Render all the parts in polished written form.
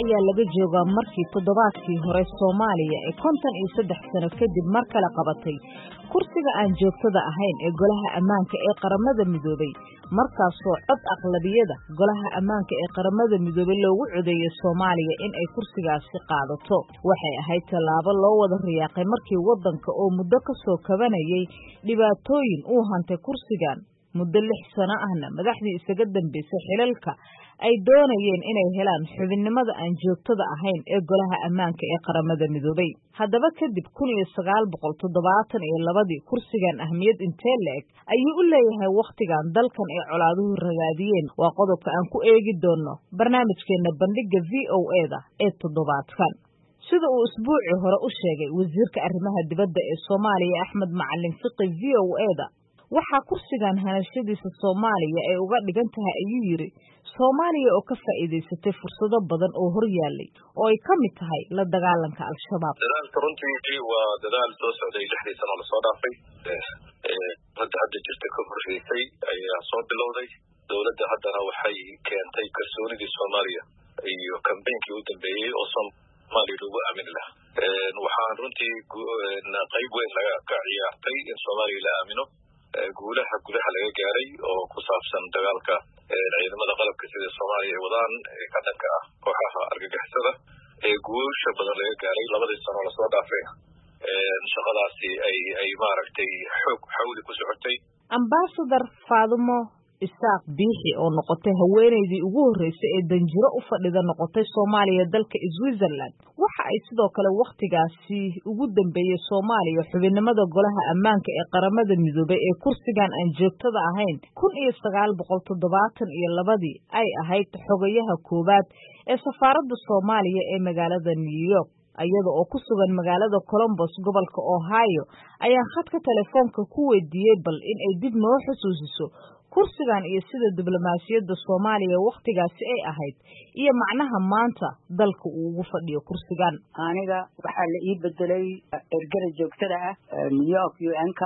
ayaa laga joogaa markii toddobaadkii hore Soomaaliya ee 53 sano kadib mar kale qabatay kursiga aan joogtada ahayn ee Golaha Ammaanka ee Qaramada Midoobay markaasoo cod aqlabiyada Golaha Ammaanka ee Qaramada Midoobay loogu codeeyay Soomaaliya in ay kursigaasi qaadato waxay ahayd tallaabo loo wada riyaaqay markii wadanka oo muddo ka soo kabanayay dhibaatooyin uu hantay kursigan muddo 6 sano ahna madaxdii isaga dambeysay xilalka ay doonayeen inay helaan xubinnimada aan joogtada ahayn ee Golaha Ammaanka ee Qaramada Midoobay haddaba kadib 1972 kursigan ahmiyad intee leeg ayuu u leeyahay waqtigan dalkan ee colaaduhu ragaadiyeen waa qodobka aan ku eegi doono barnaamijkeena bandhiga VOA-da ee toddobaadkan sida uu isbuucii hore u sheegay wasiirka arrimaha dibadda ee Soomaaliya Axmed Macalin Fiqi VOA-da waxaa kursigan hanashadiisa Soomaaliya ay uga dhigan tahay ayuu yiri Soomaaliya oo ka faa'iideysatay fursado badan oo hor yaallay oo ay ka mid tahay la dagaalanka al-shabaab. Dadaalka runtii waa dadaal soo socday 6 sano la soo dhaafay hadda jirta ka horreysay ayaa soo bilowday dawladda haddana waxay keentay kalsoonidii Soomaaliya iyo campaign-kii u dambeeyay oo Soomaaliya lagu aamini lahaa waxaan runtii qayb weyn laga ciyaartay in Soomaaliya la aamino guulaha laga gaaray oo ku saabsan dagaalka ciidamada qalabka sida Soomaaliya ay wadaan ka dhanka ah kooxaha argagixisada guusha badan laga gaaray 2 sano la soo dhaafay shaqadaasi ay maaragtay xawli ku socotay. Ambassador Faadumo Isaaq Biixi oo noqotay haweeneydii ugu horeysay ee danjiro u fadhida noqotay Soomaaliya dalka Switzerland waxa ay sidoo kale waqtigaasi ugu dambeeyay Soomaaliya xubinnimada Golaha Ammaanka ee Qaramada Midoobay ee kursigan aan joogtada ahayn 1972 ay ahayd xogayaha koobaad ee safaaradda Soomaaliya ee magaalada New York ayada oo ku sugan magaalada Columbus gobolka Ohio ayaa khadka telefoonka ku weydiiyay bal in ay dib noo xusuusiso kursigan iyo sida diblomaasiyadda Soomaaliya waqtigaasi ay ahayd iyo macnaha maanta dalka uu ugu fadhiyo kursigan. Aniga waxa la ii bedelay ergada joogtada ah New York UN-ka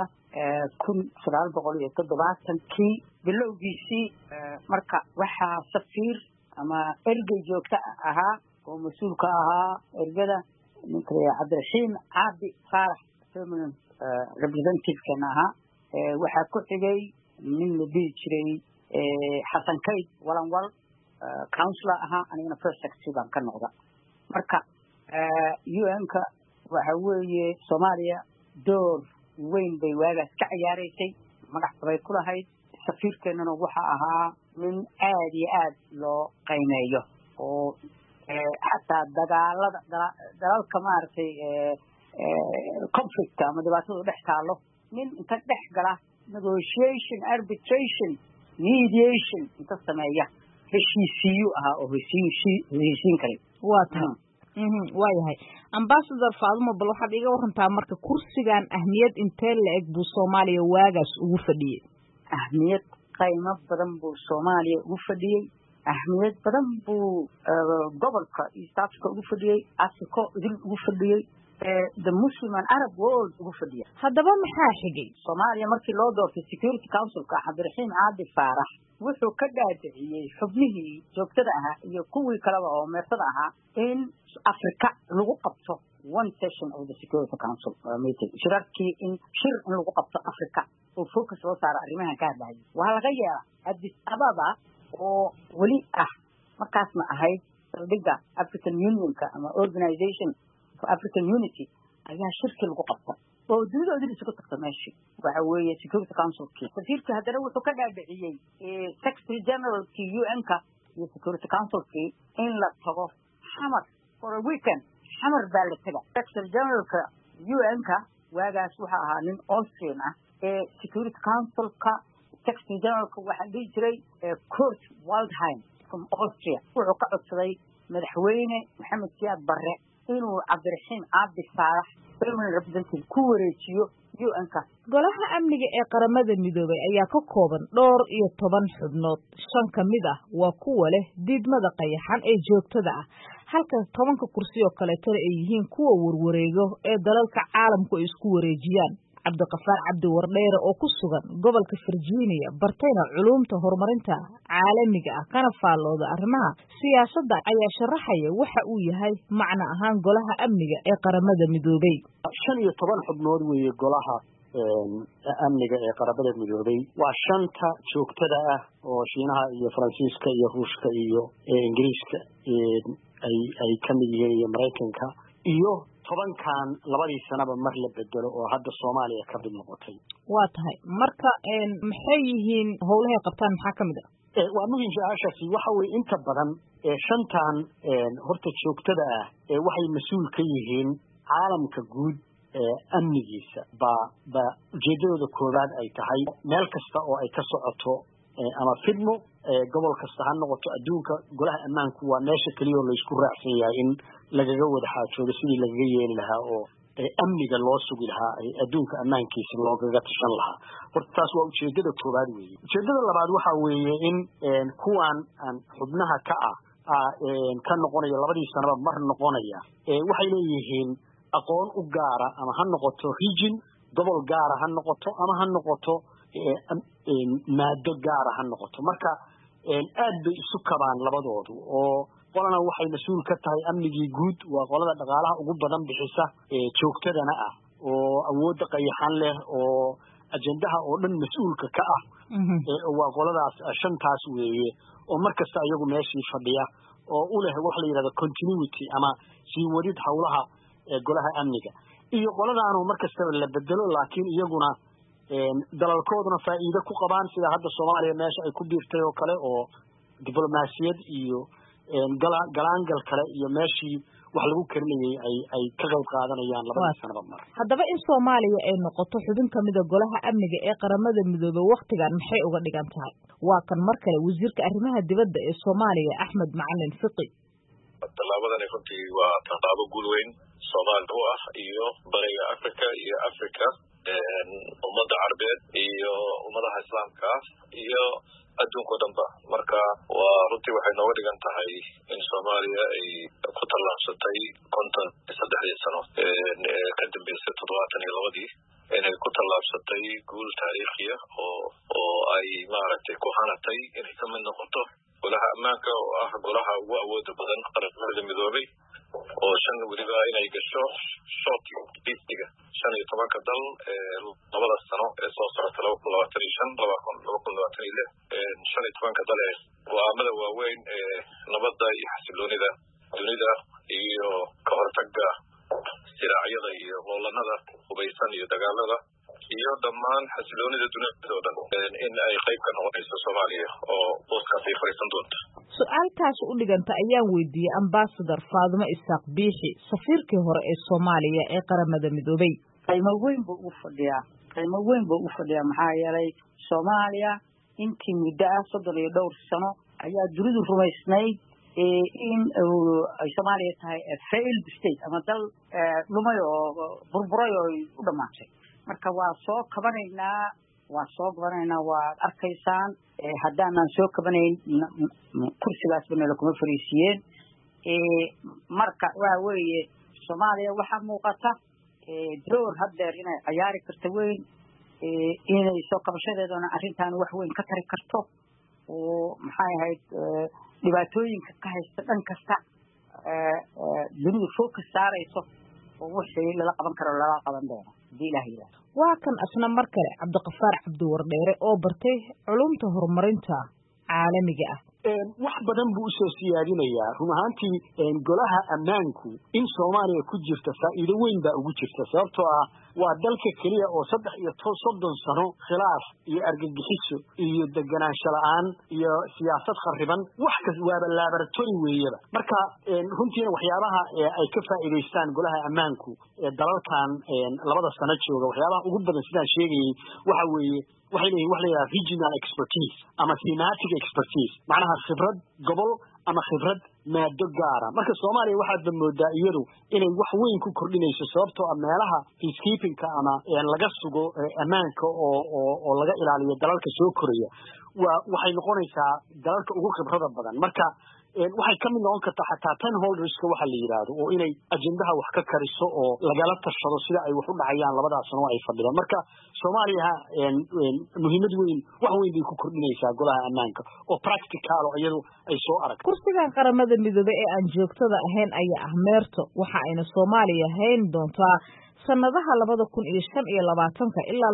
1970 bilowgiisii marka waxa safiir ama ergay joogta ahaa oo mas'uulka ahaa ergada ninka Cabdiraxiim Caadi Faarax permanent representative-kan ahaa waxa ku xigay min la dhihi jiray Xasan Kayd Walanwal counselor ahaa anigana first secretary baan ka noqda marka UN-ka waxa weeye Soomaaliya door weyn bay waagaas ka ciyaaraysay magac bay ku lahayd safiirkeennana waxa ahaa min aad iyo aad loo qiimeeyo oo xataa dagaalka maaragtay conflict ama dhibaatada dhex taalo nin inta dhex gala negotiation arbitration mediation inta sameeya heshiisiyo ahaa oo heshiisiin kale waa yahay Ambassador Faadumo bal waxaad iga warantaa marka kursigan ahmiyad intee leeg buu Soomaaliya waagaas ugu fadhiyay ahmiyad qiimo badan buu Soomaaliya ugu fadhiyay ahmiyad badan buu gobolka East Africa ugu fadhiyay Africa ugu fadhiyay the Muslim and Arab world ugu fadhiyay haddaba maxaa xigay Soomaaliya markii loo doortay Security Council-ka Cabdiraxiim Caadi Faarax wuxuu ka dhaadhiciyay xubnihii joogtada ahaa iyo kuwii kaleba oo meertada ahaa in Africa lagu qabto one session of the Security Council meeting shirarkii in lagu qabto Africa oo focus loo saaro arrimaha ka hadlaya waa laga yeelaa Addis Ababa oo wali markaasna ahayd saldhigga African Union-ka ama Organization for African Unity ayaa shirki lagu qabta oo dawladda isugu tagta meeshii waxa weeye Security Council-kii safiirka haddana wuxuu ka dhaadhiciyay Secretary General-ki UN-ka iyo Security Council-kii in la tago Xamar for a weekend Xamar baa la taga Secretary General-ka UN-ka waagaas waxa ahaa nin Austrian Security Council-ka Secretary General-ka waxa dhihi jiray Kurt Waldheim from Austria wuxuu ka codsaday madaxweyne Maxamed Siyaad Barre inuu Cabdiraxiim Caadi Faarax permanent representative ku wareejiyo UN-ka. Golaha Amniga ee Qaramada Midoobay ayaa ka kooban 12 xubnood 5 ka mid ah waa kuwa leh diidmada qayaxan ee joogtada ah halka 10 kursi oo kale ay yihiin kuwa warwareego ee dalalka caalamku isku wareejiyaan cabdiqafaar cabdi wardheere oo ku sugan gobolka Virginia bartayna culuumta horumarinta caalamiga ah kana faallooda arrimaha siyaasadda ayaa sharaxaya waxa uu yahay macna ahaan golaha amniga ee qaramada midoobay. 15 xubnood weeye golaha amniga ee qaramada midoobay waa 5 joogtada ah oo Shiinaha iyo Faransiiska iyo Ruushka iyo Ingiriiska ay kamid yihiin iyo Mareykanka iyo 10kan labadii sanaba mar la bedelo oo hadda Soomaaliya ka mid noqotay. waa tahay marka maxay yihiin howlaha qabtaan maxaa kamid ah? waa muhiim shaqaashaasi waxa weeye inta badan 5tan horta joogtada ah waxay mas'uul ka yihiin caalamka guud amnigiisa ba ujeedadooda koowaad ay tahay meel kasta oo ay ka socoto ama fidmo gobol kasta ha noqoto adduunka golaha ammaanku waa meesha kaliya oo la isku raacsan yahay in lagaga wada xaajoodo sidii lagaga yeeli lahaa oo amniga loo sugi lahaa adduunka ammaankiisa loogaga tashan lahaa. horta taas waa ujeedada koowaad weeye. ujeedada labaad waxa weeye in kuwan aan xubnaha ka ka noqonaya labadii sanaba mar noqonaya waxay leeyihiin aqoon u gaara ama ha noqoto region gobol gaara ha noqoto ama ha noqoto maado gaara ha noqoto. marka aad bay isu kabaan labadoodu oo qolana waxay mas'uul ka tahay amnigii guud waa qolada dhaqaalaha ugu badan bixisa joogtadana ah oo awoodda qayaxan leh oo ajendaha oo dhan mas'uulka ka ah waa qoladaas 5taas weeye oo markasta iyagu meeshii fadhiya oo u leh wax la yiraahdo continuity ama sii wadid hawlaha golaha amniga iyo qoladaanu markasta la bedelo laakiin iyaguna dalalkooduna faa'iido ku qabaan sida hadda Soomaaliya meesha ay ku biirtay oo kale oo diblomaasiyad iyo galaangal kale iyo meeshii wax lagu karinayay ay ka qayb qaadanayaan labada sanaba mar. haddaba in Soomaaliya ay noqoto xubin kamid ah golaha amniga ee qaramada midoobay waqtigan maxay uga dhigan tahay? waa kan mar kale wasiirka arrimaha dibadda ee Soomaaliya Axmed Macalin Fiqi. talaabadan runtii waa tallaabo guul weyn Soomaaliya u ah iyo bariga Afrika iyo Afrika ummadda Carabeed iyo ummadaha Islaamka iyo adduunka dhanba. marka waa runtii waxay nooga dhigan tahay in Soomaaliya ay ku tallaabsatay 53 sano ka dambeysay 72 inay ku tallaabsatay guul taariikhi ah oo ay maaragtay ku hanatay inay ka mid noqoto golaha ammaanka oo ah golaha ugu awooda badan qaramada midoobay oo weliba inay gasho shortlistiga 15 dal labada sano ee soo socota 2025 15 dal go'aamada waaweyn nabadda iyo xasiloonida dunida iyo ka hortagga siraacyada iyo loolanada hubaysan iyo dagaalada iyo dhammaan xasiloonida dunida oo dhan in ay qayb ka noqonayso Soomaaliya oo booskaas ay fariisan doonto. su'aaltaas u dhiganta ayaan weydiiyey Ambassador Faadumo Isaaq Biixi safiirkii hore ee Soomaaliya ee qaramada midoobay. qiimo weyn buu u fadhiyaa maxaa yeelay Soomaaliya intii muddo 32 sano ayaa dunidu rumaysnayd in ay Soomaaliya tahay failed state ama dal lumay oo burburay oo u dhamaatay. marka waa soo kabanaynaa waad arkaysaan haddaanan soo kabanayn kursigaas bana kuma fariisiyeen. marka waa weeye Soomaaliya waxaa muuqata door haddeer inay ciyaari karto weyn inay soo qabashadeedana arrintan wax weyn ka tari karto oo maxay ahayd dhibaatooyinka ka haysta dhan kasta dunidu focus saarayso oo wixii lala qaban karo lala qaban doono hadii Ilaahay yiraahdo. waa kan asna mar kale Cabdiqafaar Cabdi Wardheere oo bartay culuumta horumarinta caalamiga ah. wax badan buu soo siyaadinayaa run ahaantii golaha ammaanku in Soomaaliya ku jirta faa'iido weyn baa ugu jirta sababtoo ah waa dalka kaliya oo 30 sano khilaaf iyo argagixiso iyo deganaansho la'aan iyo siyaasad khariban wax kas waaba laboratory weeyaba. marka runtiina waxyaabaha ay ka faa'iideystaan golaha ammaanku dalalkan labada sano jooga waxyaabaha ugu badan sidaan sheegayay waxa weeye waxay leeyihiin wax la yiraahdo regional expertise ama thematic expertise macnaha khibrad gobol ama khibrad maado gaara. marka Soomaaliya waxaad moodaa iyadu inay wax weyn ku kordhinayso sababtoo ah meelaha peacekeeping-ka ama laga sugo ammaanka oo laga ilaaliyo dalalka soo koraya waxay noqonaysaa dalalka ugu khibrada badan. marka waxay ka mid noqon kartaa xataa ten holderska waxa la yidhaahdo oo inay ajendaha wax ka kariso oo lagala tashado sida ay wax u dhacayaan labadaas sano ay fadhidaan marka soomaaliya muhiimad weyn wax weyn bay ku kordhinaysaa golaha ammaanka oo practical oo iyadu ay soo aragto kursigan qaramada midoobay ee aan joogtada ahayn ayaa ah meerto waxa ayna Soomaaliya hayn doontaa sanadaha 2025 ilaa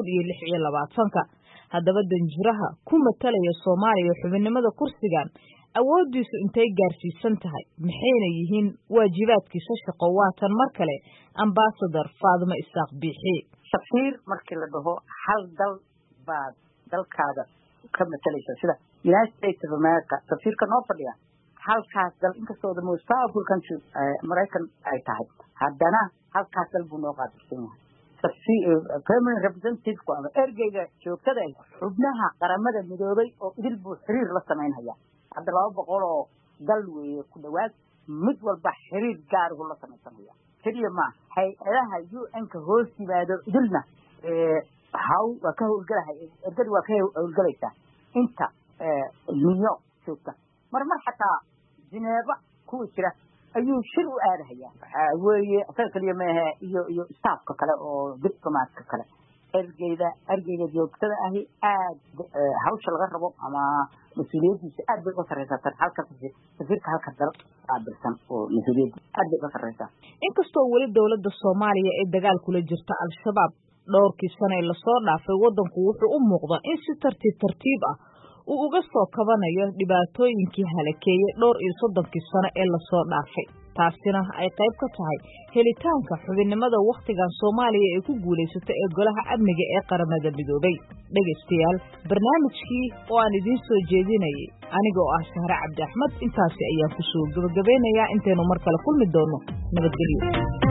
2026 haddaba danjiraha ku matalaya Soomaaliya xubinimada kursigan awoodiisu intay gaarsiisan tahay maxayna yihiin waajibaadkiisa shaqo waatan mar kale ambassador Faadimo Isaaq Biixi safiir markii la dhaho hal dal baad dalkaada ka matalaysa sida United States of America safiirka noo fadhiya halkaas dal inkastoo the most powerful country American ay tahay haddana halkaas dal buu noo qaadaysan yahay permanent representative ku ama ergeyga joogtada ah xubnaha qaramada midoobay oo idil buu xiriir la sameynaya hadda 200 oo dal weeye ku dhawaad mid walba xiriir gaar ah la sameynaya kaliya ma hay'adaha UN-ka hoos yimaado idilna waa ka howlgalahay ergadu waa ka howlgalaysaa inta milyo joogta mar xataa Geneva kuwa jira ayuu shir u aadayaa waxa weeye asaga kaliya ma aha iyo staffka kale oo diplomatka kale ergeyga joogtada ahi aad hawsha laga rabo ama mas'uuliyadiisa aad bay u sareysaa halka safiirka halka dal qaabilsan oo mas'uuliyadda aad bay u sareysaa inkastoo weli dawladda Soomaaliya ay dagaal kula jirto al-shabaab dhowrkii sano ee la soo dhaafay wadanku wuxuu u muuqdaa in si tartiib ah uu uga soo kabanayo dhibaatooyinkii halakeeyay dhowr iyo 30 sano ee la soo dhaafay taasina ay qayb ka tahay helitaanka xubinimada waqtigan Soomaaliya ay ku guuleysatay ee golaha amniga ee qaramada midoobay dhageystayaal barnaamijkii oo aan idin soo jeedinayay aniga oo ah Sahra Cabdi Axmed intaasi ayaan ku soo gabagabeynayaa intaynu mar kale kulmi doono nabadgelyo